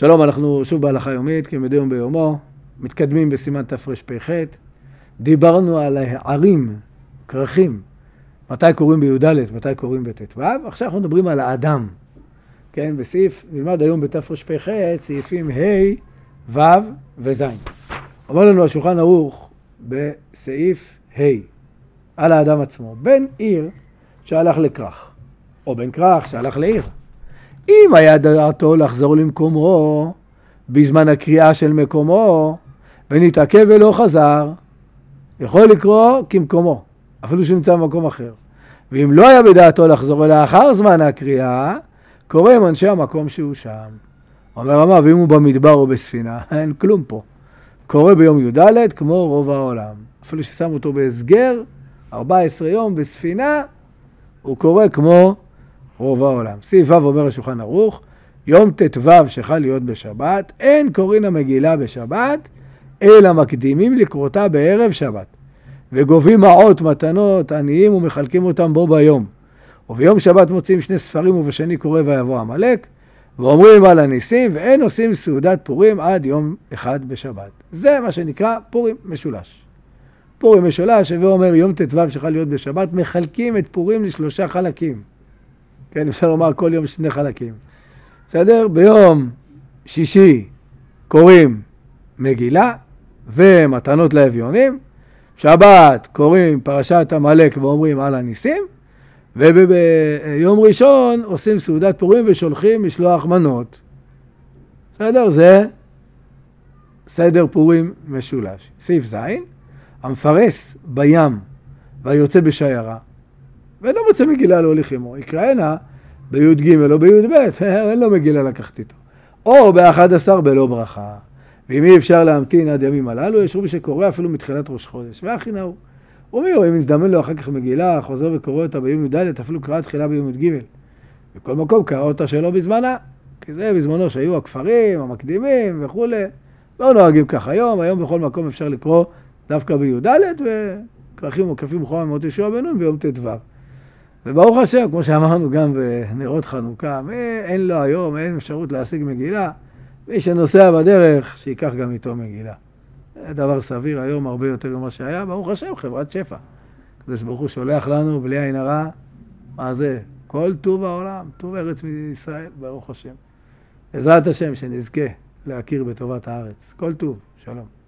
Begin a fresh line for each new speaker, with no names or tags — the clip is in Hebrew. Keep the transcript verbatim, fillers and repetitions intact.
שלום, אנחנו שוב בהלכה יומית, כמדי יום ביומו, מתקדמים בסימן תרפ"ח. דיברנו על הערים, כרכים, מתי קוראים בי"ד, מתי קוראים בט"ו. עכשיו אנחנו מדברים על האדם. כן, בסעיף, נלמד היום בתרפ"ח, סעיפים ה', ו' וז'. אומר לנו השולחן ערוך בסעיף ה', על האדם עצמו, בן עיר שהלך לכרך, או בן כרך שהלך לעיר. אם היה דעתו לחזור למקומו בזמן הקריאה של מקומו ונתעכב ולא חזר, יכול לקרוא כמקומו, אפילו שנמצא במקום אחר. ואם לא היה בדעתו לחזור לאחר זמן הקריאה, קורא עם אנשי המקום שהוא שם. אומר רמה, ואם הוא במדבר או בספינה, אין כלום פה. קורא ביום י"ד כמו רוב העולם. אפילו ששם אותו בהסגר, ארבעה עשר יום בספינה, הוא קורא כמו רוב העולם. סעיף ו' אומר השולחן ערוך, יום ט"ו שחל להיות בשבת, אין קוראים המגילה בשבת, אלא מקדימים לקרותה בערב שבת. וגובים מעות, מתנות, עניים ומחלקים אותם בו ביום. וביום שבת מוצאים שני ספרים ובשני קורא ויבוא עמלק, ואומרים על הניסים, ואין עושים סעודת פורים עד יום אחד בשבת. זה מה שנקרא פורים משולש. פורים משולש, ואומר יום ט"ו שחל להיות בשבת, מחלקים את פורים לשלושה חלקים. כן, אפשר לומר כל יום שני חלקים. בסדר? ביום שישי קוראים מגילה ומתנות לאביונים. שבת קוראים פרשת עמלק ואומרים על הניסים. וביום ראשון עושים סעודת פורים ושולחים משלוח מנות. בסדר? זה סדר פורים משולש. סעיף ז', המפרס בים והיוצא בשיירה ולא מוצא מגילה להוליך עמו, יקראנה בי"ג או בי"ב, אין לו מגילה לקחת איתו. או באחד עשר בלא ברכה. ואם אי אפשר להמתין עד ימים הללו, יש רבי שקורא אפילו מתחילת ראש חודש. והכי נאו. ומי או אם נזדמן לו אחר כך מגילה, חוזר וקורא אותה ביום י"ד, אפילו קרא תחילה ביום י"ג. בכל מקום קרא אותה שלא בזמנה. כי זה בזמנו שהיו הכפרים, המקדימים וכו'. לא נוהגים כך היום, היום בכל מקום אפשר לקרוא דווקא בי"ד, וכרכים מוקפים חומה מות ישוע בן נון ביום ט"ו. וברוך השם, כמו שאמרנו גם בנרות חנוכה, אין לו היום, אין אפשרות להשיג מגילה, מי שנוסע בדרך, שיקח גם איתו מגילה. זה דבר סביר היום הרבה יותר ממה שהיה, ברוך השם, חברת שפע. הקדוש ברוך הוא שולח לנו בלי עין הרע, מה זה? כל טוב העולם, טוב ארץ מישראל, ברוך השם. בעזרת השם, שנזכה להכיר בטובת הארץ. כל טוב, שלום.